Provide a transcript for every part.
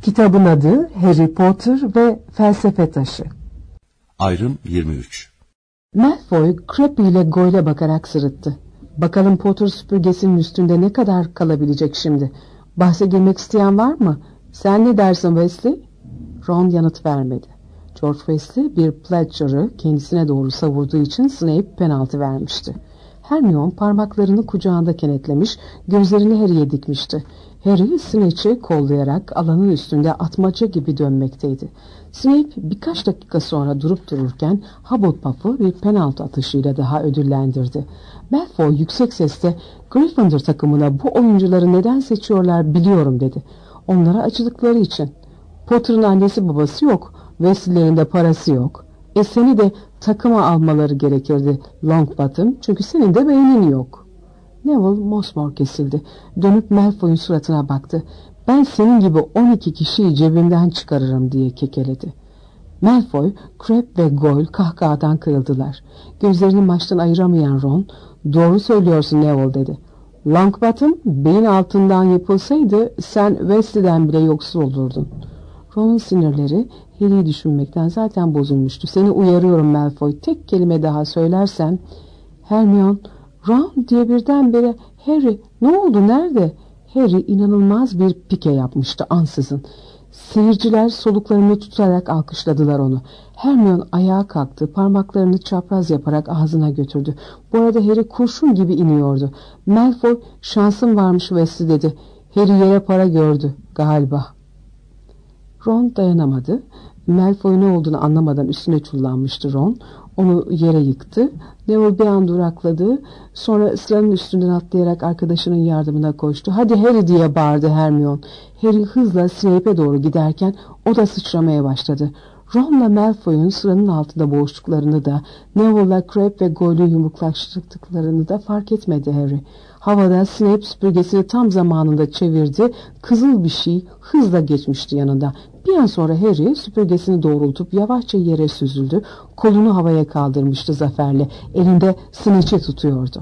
Kitabın adı Harry Potter ve Felsefe Taşı. Ayrım 23. Malfoy, Crabbe ile Goyle'a bakarak sırıttı. Bakalım Potter süpürgesinin üstünde ne kadar kalabilecek şimdi? Bahse girmek isteyen var mı? Sen ne dersin Weasley? Ron yanıt vermedi. George Weasley bir Pledger'ı kendisine doğru savurduğu için Snape penaltı vermişti. Hermione parmaklarını kucağında kenetlemiş, gözlerini Harry'e dikmişti. Harry Snape'i kollayarak alanın üstünde atmaca gibi dönmekteydi. Snape birkaç dakika sonra durup dururken Hufflepuff'u bir penaltı atışıyla daha ödüllendirdi. Malfoy yüksek sesle "Gryffindor takımına bu oyuncuları neden seçiyorlar biliyorum" dedi. "Onlara acıdıkları için. Potter'ın annesi babası yok, Weasley'lerin de parası yok. Seni de takıma almaları gerekirdi Longbottom, çünkü senin de beynin yok." Neville mosmor kesildi. Dönüp Malfoy'un suratına baktı. "Ben senin gibi 12 kişiyi cebimden çıkarırım" diye kekeledi. Malfoy, Crabbe ve Goyle kahkahadan kırıldılar. Gözlerini maçtan ayıramayan Ron, "Doğru söylüyorsun Neville" dedi. "Longbottom beyin altından yapılsaydı sen Weasley'den bile yoksul olurdun." Ron'un sinirleri Harry'i düşünmekten zaten bozulmuştu. "Seni uyarıyorum Malfoy, tek kelime daha söylersen..." Hermione, "Ron" diye birdenbire "Harry ne oldu, nerede?" Harry inanılmaz bir pike yapmıştı ansızın. Seyirciler soluklarını tutarak alkışladılar onu. Hermione ayağa kalktı, parmaklarını çapraz yaparak ağzına götürdü. Bu arada Harry kurşun gibi iniyordu. Malfoy, "Şansım varmış Wesley" dedi. "Harry yere para gördü galiba." Ron dayanamadı. Malfoy ne olduğunu anlamadan üstüne çullanmıştı Ron. Onu yere yıktı. Neville bir an durakladı. Sonra sıranın üstünden atlayarak arkadaşının yardımına koştu. "Hadi Harry" diye bağırdı Hermione. Harry hızla Snape'e doğru giderken o da sıçramaya başladı. Ron'la Malfoy'un sıranın altında boğuştuklarını da, Neville'la Crabbe ve Goyle'u yumruklaştırdıklarını da fark etmedi Harry. Havada Snape süpürgesini tam zamanında çevirdi. Kızıl bir şey hızla geçmişti yanında. Bir an sonra Harry süpürgesini doğrultup yavaşça yere süzüldü. Kolunu havaya kaldırmıştı zaferle. Elinde Snitch'i tutuyordu.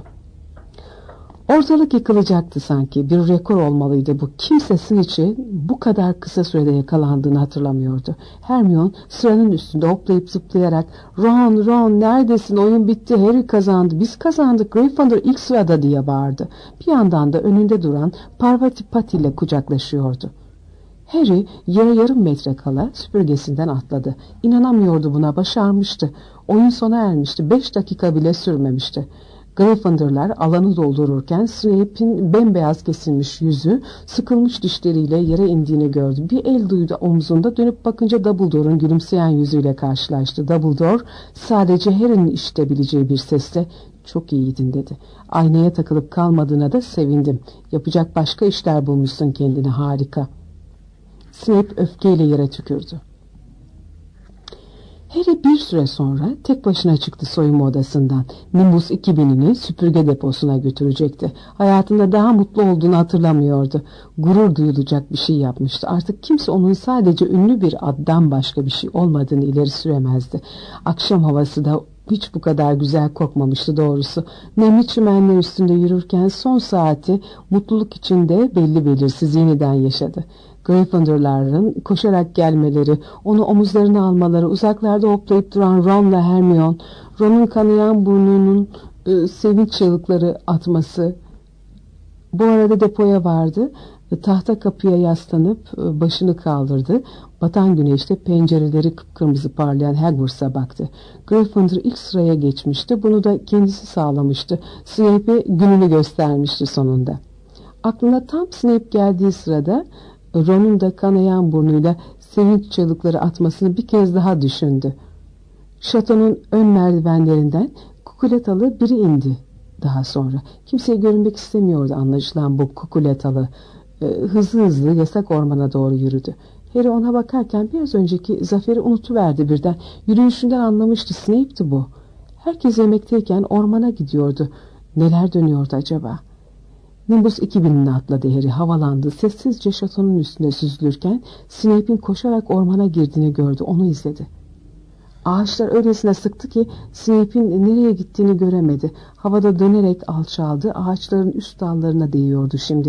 Ortalık yıkılacaktı sanki. Bir rekor olmalıydı bu. Kimse Snitch'i bu kadar kısa sürede yakalandığını hatırlamıyordu. Hermione sıranın üstünde hoplayıp zıplayarak "Ron, Ron neredesin? Oyun bitti. Harry kazandı. Biz kazandık. Gryffindor ilk sırada" diye bağırdı. Bir yandan da önünde duran Parvati Pati ile kucaklaşıyordu. Harry yere yarım metre kala süpürgesinden atladı. İnanamıyordu buna, başarmıştı. Oyun sona ermişti. 5 dakika bile sürmemişti. Gryffindorlar alanı doldururken Snape'in bembeyaz kesilmiş yüzü, sıkılmış dişleriyle yere indiğini gördü. Bir el duydu omzunda, dönüp bakınca Dumbledore'un gülümseyen yüzüyle karşılaştı. Dumbledore sadece Harry'nin işitebileceği bir sesle "Çok iyiydin" dedi. "Aynaya takılıp kalmadığına da sevindim. Yapacak başka işler bulmuşsun kendine, harika." Snape öfkeyle yere tükürdü. Harry bir süre sonra tek başına çıktı soyunma odasından. Nimbus 2000'ini süpürge deposuna götürecekti. Hayatında daha mutlu olduğunu hatırlamıyordu. Gurur duyulacak bir şey yapmıştı. Artık kimse onun sadece ünlü bir addan başka bir şey olmadığını ileri süremezdi. Akşam havası da hiç bu kadar güzel kokmamıştı doğrusu. Nemli çimenler üstünde yürürken son saati mutluluk içinde belli belirsiz yeniden yaşadı. Gryffindorların koşarak gelmeleri, onu omuzlarına almaları, uzaklarda hoplayıp duran Ron'la Hermione, Ron'un kanayan burnunun sevinç çığlıkları atması. Bu arada depoya vardı. Tahta kapıya yaslanıp başını kaldırdı. Batan güneşte pencereleri kıpkırmızı parlayan Hogwarts'a baktı. Gryffindor ilk sıraya geçmişti. Bunu da kendisi sağlamıştı. Snape'e gününü göstermişti sonunda. Aklına tam Snape geldiği sırada Ron'un da kanayan burnuyla sevinç çığlıkları atmasını bir kez daha düşündü. Şatonun ön merdivenlerinden kukuletalı biri indi daha sonra. Kimseye görünmek istemiyordu anlaşılan bu kukuletalı. Hızlı hızlı yasak ormana doğru yürüdü. Harry ona bakarken biraz önceki zaferi unutuverdi birden. Yürüyüşünden anlamıştı, Snape'ti bu. Herkes yemekteyken ormana gidiyordu. Neler dönüyordu acaba? Nimbus 2000'ine atladı Harry, havalandı. Sessizce şatonun üstünde süzülürken Snape'in koşarak ormana girdiğini gördü, onu izledi. Ağaçlar öylesine sıktı ki Snape'in nereye gittiğini göremedi. Havada dönerek alçaldı, ağaçların üst dallarına değiyordu şimdi.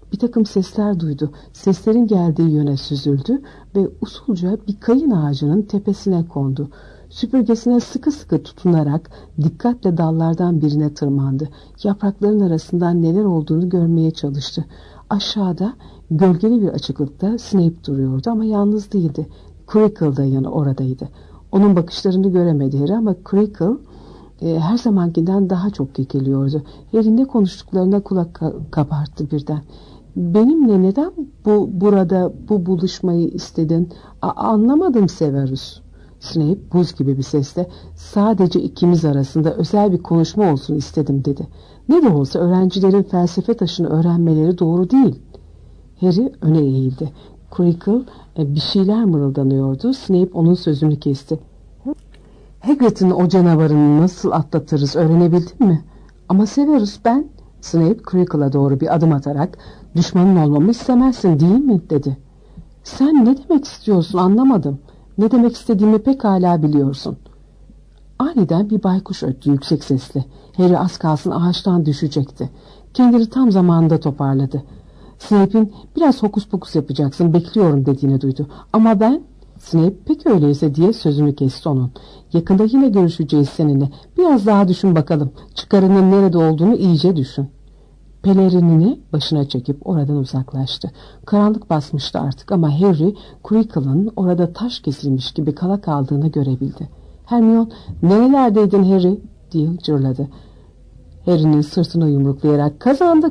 Bir takım sesler duydu. Seslerin geldiği yöne süzüldü ve usulca bir kayın ağacının tepesine kondu. Süpürgesine sıkı sıkı tutunarak dikkatle dallardan birine tırmandı. Yaprakların arasından neler olduğunu görmeye çalıştı. Aşağıda gölgeli bir açıklıkta Snape duruyordu ama yalnız değildi. Creakle da yanı oradaydı. Onun bakışlarını göremedi Harry ama Creakle her zamankinden daha çok kekeliyordu. Harry ne konuştuklarına kulak kabarttı birden. Benimle neden burada bu buluşmayı istedin? Anlamadım Severus. Snape buz gibi bir sesle sadece ikimiz arasında özel bir konuşma olsun istedim dedi. Ne de olsa öğrencilerin felsefe taşını öğrenmeleri doğru değil. Harry öne eğildi. Creakle bir şeyler mırıldanıyordu. Snape onun sözünü kesti. Hagrid'in o canavarını nasıl atlatırız öğrenebildin mi? Ama Severus ben... Snape Creakle'a doğru bir adım atarak düşmanın olmamı istemezsin değil mi dedi. Sen ne demek istiyorsun anlamadım. Ne demek istediğimi pekala biliyorsun. Aniden bir baykuş öttü yüksek sesle. Harry az kalsın ağaçtan düşecekti. Kendini tam zamanında toparladı. Snape'in biraz hokus pokus yapacaksın bekliyorum dediğini duydu. Ama ben... Snape peki öyleyse diye sözünü kesti onun. Yakında yine görüşeceğiz seninle. Biraz daha düşün bakalım. Çıkarının nerede olduğunu iyice düşün. Pelerinini başına çekip oradan uzaklaştı. Karanlık basmıştı artık ama Harry Creakle'ın orada taş kesilmiş gibi kala kaldığını görebildi. Hermione nerelerdeydin Harry diye cırladı. Harry'nin sırtına yumruklayarak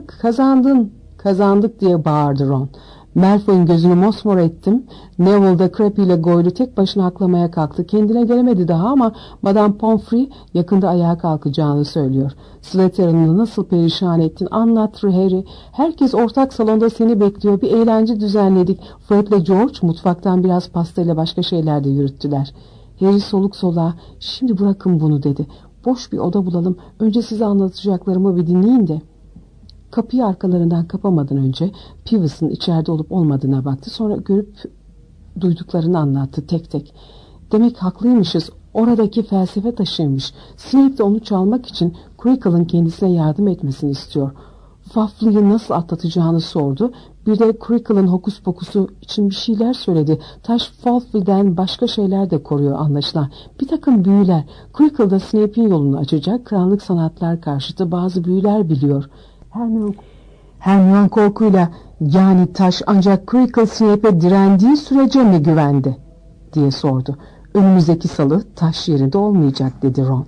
kazandık diye bağırdı Ron. Malfoy'un gözünü mosmor ettim. Neville de Crabbe ile Goyle'u tek başına aklamaya kalktı. Kendine gelemedi daha ama Madame Pomfrey yakında ayağa kalkacağını söylüyor. Slytherin'i nasıl perişan ettin anlat Harry. Herkes ortak salonda seni bekliyor. Bir eğlence düzenledik. Fred ile George mutfaktan biraz pasta ile başka şeyler de yürüttüler. Harry soluk soluğa şimdi bırakın bunu dedi. Boş bir oda bulalım. Önce size anlatacaklarımı bir dinleyin de. Kapıyı arkalarından kapamadan önce Peevis'in içeride olup olmadığına baktı. Sonra görüp duyduklarını anlattı tek tek. Demek haklıymışız. Oradaki felsefe taşıymış. Snape de onu çalmak için Creakle'ın kendisine yardım etmesini istiyor. Faflı'yı nasıl atlatacağını sordu. Bir de Creakle'ın hokus pokusu için bir şeyler söyledi. Taş Faflı'den başka şeyler de koruyor anlaşılan. Bir takım büyüler. Creakle da Snape'in yolunu açacak. Karanlık sanatlar karşıtı bazı büyüler biliyor. Hermione korkuyla yani taş ancak Creakle Snape'e direndiği sürece mi güvendi diye sordu. Önümüzdeki salı taş yerinde olmayacak dedi Ron.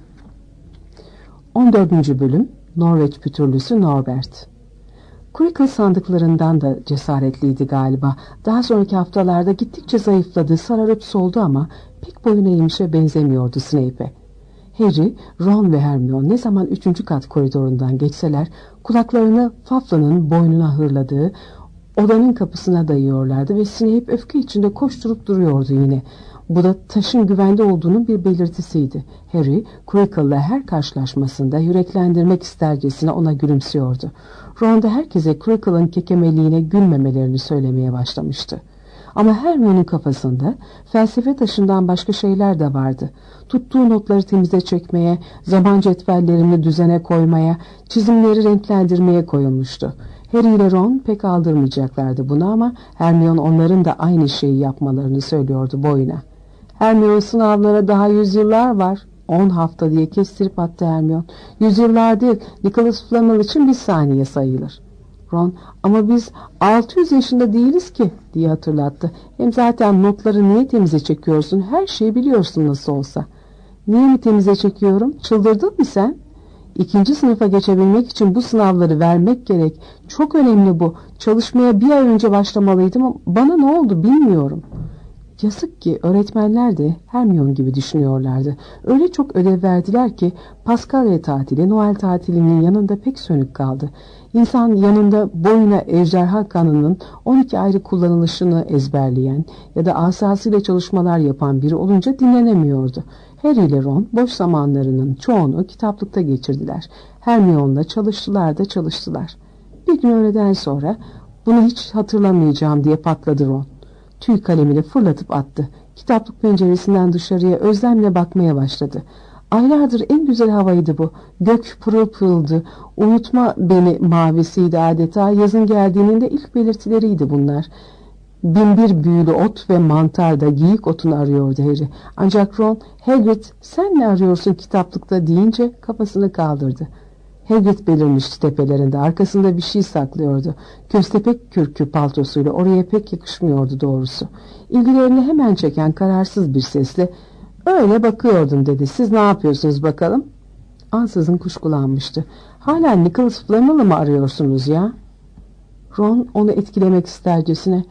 14. bölüm Norveç pütürlüsü Norbert. Creakle sandıklarından da cesaretliydi galiba. Daha sonraki haftalarda gittikçe zayıfladı, sararıp soldu ama pek boyun eğmişe benzemiyordu Snape'e. Harry, Ron ve Hermione ne zaman 3. kat koridorundan geçseler kulaklarını Faflı'nın boynuna hırladığı odanın kapısına dayıyorlardı ve Snape öfke içinde koşturup duruyordu yine. Bu da taşın güvende olduğunun bir belirtisiydi. Harry, Creakle'la her karşılaşmasında yüreklendirmek istercesine ona gülümsüyordu. Ron da herkese Creakle'ın kekemeliğine gülmemelerini söylemeye başlamıştı. Ama Hermione'un kafasında felsefe taşından başka şeyler de vardı. Tuttuğu notları temize çekmeye, zaman cetvellerini düzene koymaya, çizimleri renklendirmeye koyulmuştu. Harry ile Ron pek aldırmayacaklardı bunu ama Hermione onların da aynı şeyi yapmalarını söylüyordu boyuna. Hermione sınavlara daha yüzyıllar var. 10 hafta diye kestirip attı Hermione. Yüzyıllar değil, Nicholas Flamel için bir saniye sayılır. Ron ama biz 600 yaşında değiliz ki diye hatırlattı. Hem zaten notları niye temize çekiyorsun? Her şeyi biliyorsun nasıl olsa. Niye mi temize çekiyorum? Çıldırdın mı sen? 2. sınıfa geçebilmek için bu sınavları vermek gerek. Çok önemli bu. Çalışmaya bir ay önce başlamalıydım ama bana ne oldu bilmiyorum. Yazık ki öğretmenler de Hermione gibi düşünüyorlardı. Öyle çok ödev verdiler ki Paskalya tatili, Noel tatilinin yanında pek sönük kaldı. İnsan yanında boyuna ejderha kanının 12 ayrı kullanılışını ezberleyen ya da asasıyla çalışmalar yapan biri olunca dinlenemiyordu. Harry ile Ron boş zamanlarının çoğunu kitaplıkta geçirdiler. Hermione'la çalıştılar. Bir gün öğleden sonra bunu hiç hatırlamayacağım diye patladı Ron. Tüy kalemini fırlatıp attı. Kitaplık penceresinden dışarıya özlemle bakmaya başladı. Aylardır en güzel havaydı bu. Gök pırıl pırıldı. Unutma beni mavisiydi adeta. Yazın geldiğinin de ilk belirtileriydi bunlar. Binbir büyülü ot ve mantar da geyik otunu arıyordu Harry. Ancak Ron, Hagrid sen ne arıyorsun kitaplıkta deyince kafasını kaldırdı. Hagrid belirmişti tepelerinde. Arkasında bir şey saklıyordu. Köstebek kürkü paltosuyla oraya pek yakışmıyordu doğrusu. İlgilerini hemen çeken kararsız bir sesle öyle bakıyordum dedi. Siz ne yapıyorsunuz bakalım? Ansızın kuşkulanmıştı. Hala Nicholas Flamel'ı mı arıyorsunuz ya? Ron onu etkilemek istercesine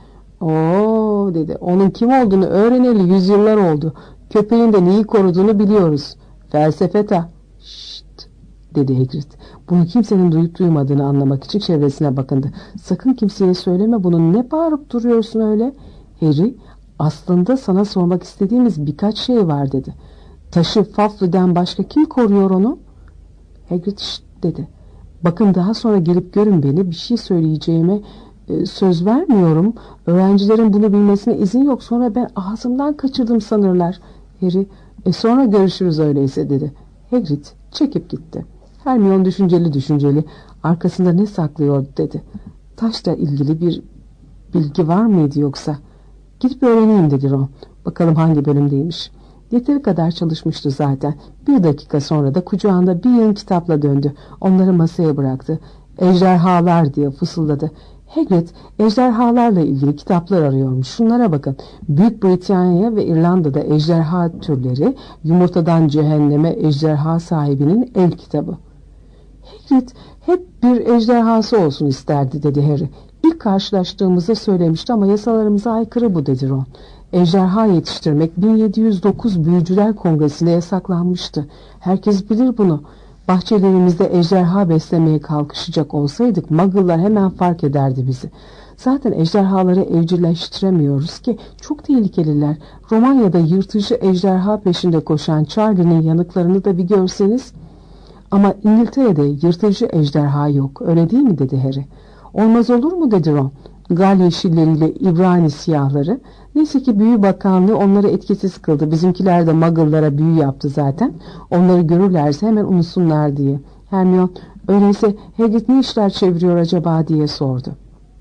"Oo" dedi. Onun kim olduğunu öğreneli yüzyıllar oldu. Köpeğin de neyi koruduğunu biliyoruz. Felsefeta. Şşt dedi Hagrid. Bunu kimsenin duyup duymadığını anlamak için çevresine bakındı. Sakın kimseye söyleme bunu. Ne bağırıp duruyorsun öyle? Harry, aslında sana sormak istediğimiz birkaç şey var dedi. Taşı Faflı'dan başka kim koruyor onu? Hagrid şşt dedi. Bakın daha sonra gelip görün beni. Bir şey söyleyeceğime söz vermiyorum. Öğrencilerin bunu bilmesine izin yok. Sonra ben ağzımdan kaçırdım sanırlar. Harry, sonra görüşürüz öyleyse dedi. Hagrid çekip gitti. Hermione düşünceli arkasında ne saklıyordu dedi. Taşla ilgili bir bilgi var mıydı yoksa? Gidip öğreneyim dedi Ron. Bakalım hangi bölümdeymiş. Yeteri kadar çalışmıştı zaten. Bir dakika sonra da kucağında bir yığın kitapla döndü. Onları masaya bıraktı. Ejderhalar diye fısıldadı. Hagrid ejderhalarla ilgili kitaplar arıyormuş. Şunlara bakın. Büyük Britanya ve İrlanda'da ejderha türleri, yumurtadan cehenneme ejderha sahibinin el kitabı. Hagrid hep bir ejderhası olsun isterdi dedi Harry. İlk karşılaştığımızda söylemişti ama yasalarımıza aykırı bu dedi Ron. Ejderha yetiştirmek 1709 Büyücüler Kongresi'nde yasaklanmıştı. Herkes bilir bunu. Bahçelerimizde ejderha beslemeye kalkışacak olsaydık Muggle'lar hemen fark ederdi bizi. Zaten ejderhaları evcilleştiremiyoruz ki çok tehlikeliler. Romanya'da yırtıcı ejderha peşinde koşan Charlie'nin yanıklarını da bir görseniz. Ama İngiltere'de yırtıcı ejderha yok öyle değil mi dedi Harry. Olmaz olur mu dedi Ron. Gal yeşilleriyle İbrani siyahları. Neyse ki büyü bakanlığı onları etkisiz kıldı. Bizimkiler de Muggle'lara büyü yaptı zaten. Onları görürlerse hemen unutsunlar diye. Hermione öyleyse Hagrid ne işler çeviriyor acaba diye sordu.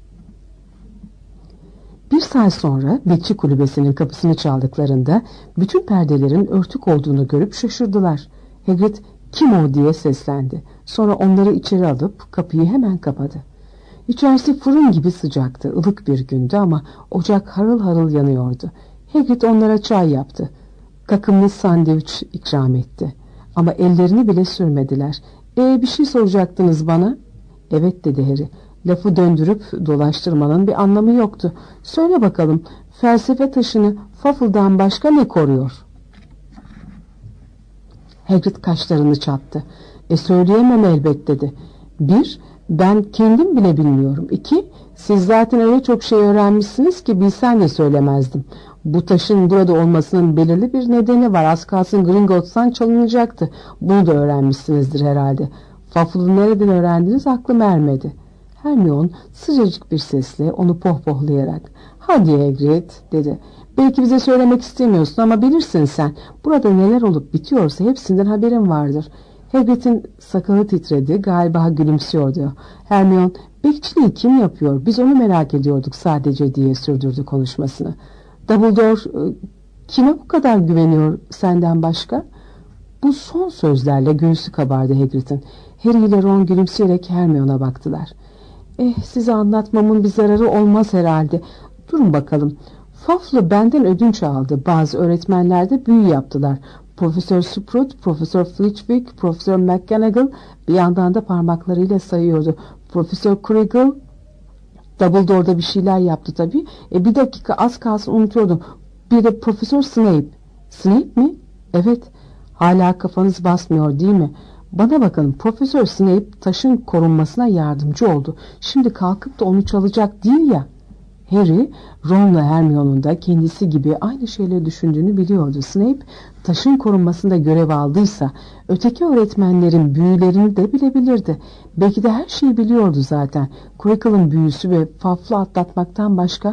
Bir saat sonra bekçi kulübesinin kapısını çaldıklarında bütün perdelerin örtük olduğunu görüp şaşırdılar. Hagrid kim o diye seslendi. Sonra onları içeri alıp kapıyı hemen kapadı. İçerisi fırın gibi sıcaktı. Ilık bir gündü ama ocak harıl harıl yanıyordu. Hagrid onlara çay yaptı. Kakımlı sandviç ikram etti. Ama ellerini bile sürmediler. Bir şey soracaktınız bana? Evet dedi Harry. Lafı döndürüp dolaştırmanın bir anlamı yoktu. Söyle bakalım felsefe taşını Fafıl'dan başka ne koruyor? Hagrid kaşlarını çattı. Söyleyemem elbet dedi. 1. Ben kendim bile bilmiyorum. 2. Siz zaten öyle çok şey öğrenmişsiniz ki bilsen de söylemezdim. Bu taşın burada olmasının belirli bir nedeni var. Az kalsın Gringotts'tan çalınacaktı. Bunu da öğrenmişsinizdir herhalde. Fafıl'ı nereden öğrendiniz aklım ermedi. Hermione sıcacık bir sesle onu pohpohlayarak hadi Hagrid dedi. Belki bize söylemek istemiyorsun ama bilirsin sen. Burada neler olup bitiyorsa hepsinden haberin vardır. Hagrid'in sakalı titredi. Galiba gülümsüyordu. Hermione bekçiliği kim yapıyor? Biz onu merak ediyorduk sadece diye sürdürdü konuşmasını. Dumbledore kime bu kadar güveniyor senden başka? Bu son sözlerle göğsü kabardı Hagrid'in. Harry ile Ron gülümseyerek Hermione'a baktılar. Size anlatmamın bir zararı olmaz herhalde. Durun bakalım. Faflı benden ödünç aldı. Bazı öğretmenler de büyü yaptılar. Profesör Sprout, Profesör Flitwick, Profesör McGonagall bir yandan da parmaklarıyla sayıyordu. Profesör Quirrell, Dumbledore'da bir şeyler yaptı tabii. Bir dakika az kalsın unutuyordum. Bir de Profesör Snape. Snape mi? Evet. Hala kafanız basmıyor değil mi? Bana bakın Profesör Snape taşın korunmasına yardımcı oldu. Şimdi kalkıp da onu çalacak değil ya. Harry, Ron'la Hermione'un da kendisi gibi aynı şeyleri düşündüğünü biliyordu. Snape taşın korunmasında görev aldıysa öteki öğretmenlerin büyülerini de bilebilirdi. Belki de her şeyi biliyordu zaten. Quirrell'ın büyüsü ve Faflı atlatmaktan başka.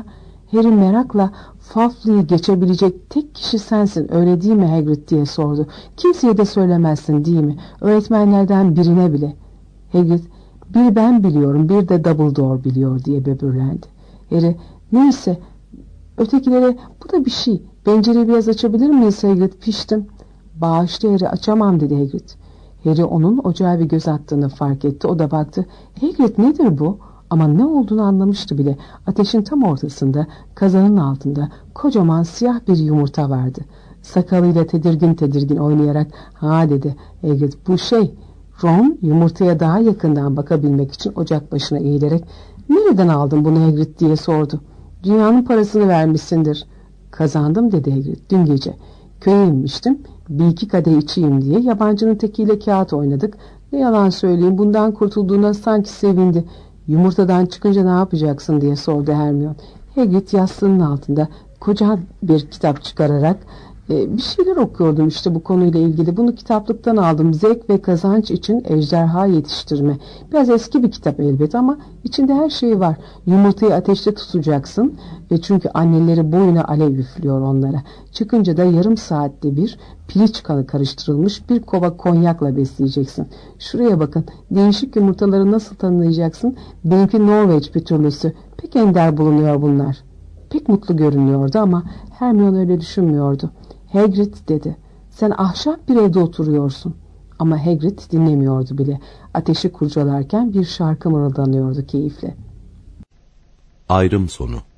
Harry merakla Fafley'i geçebilecek tek kişi sensin öyle değil mi Hagrid diye sordu. Kimseye de söylemezsin değil mi? Öğretmenlerden birine bile. Hagrid bir ben biliyorum bir de Dumbledore biliyor diye böbürlendi. Harry neyse ötekilere bu da bir şey. Pencereyi biraz açabilir miyiz Hagrid piştim. Bağışla Harry açamam dedi Hagrid. Harry onun ocağa bir göz attığını fark etti. O da baktı. Hagrid nedir bu? Ama ne olduğunu anlamıştı bile. Ateşin tam ortasında, kazanın altında kocaman siyah bir yumurta vardı. Sakalıyla tedirgin tedirgin oynayarak ha dedi Hagrid bu şey. Ron yumurtaya daha yakından bakabilmek için ocak başına eğilerek nereden aldın bunu Hagrid diye sordu. Dünyanın parasını vermişsindir. Kazandım dedi Hagrid dün gece. Köye inmiştim. Bir iki kadeh içeyim diye yabancının tekiyle kağıt oynadık. Ne yalan söyleyeyim bundan kurtulduğuna sanki sevindi. Yumurtadan çıkınca ne yapacaksın diye sordu Hermione. Hagrid yastığının altında koca bir kitap çıkararak bir şeyler okuyordum işte bu konuyla ilgili. Bunu kitaplıktan aldım. Zevk ve kazanç için ejderha yetiştirme. Biraz eski bir kitap elbet ama içinde her şey var. Yumurtayı ateşte tutacaksın ve çünkü anneleri boyuna alev üflüyor onlara. Çıkınca da yarım saatte bir piliç kanı karıştırılmış bir kova konyakla besleyeceksin. Şuraya bakın. Değişik yumurtaları nasıl tanımlayacaksın? Benimki Norveç bir türlüsü. Pek ender bulunuyor bunlar. Pek mutlu görünüyordu ama Hermione öyle düşünmüyordu. Hagrid dedi. Sen ahşap bir evde oturuyorsun. Ama Hagrid dinlemiyordu bile. Ateşi kurcalarken bir şarkı mırıldanıyordu keyifle. Ayrım sonu.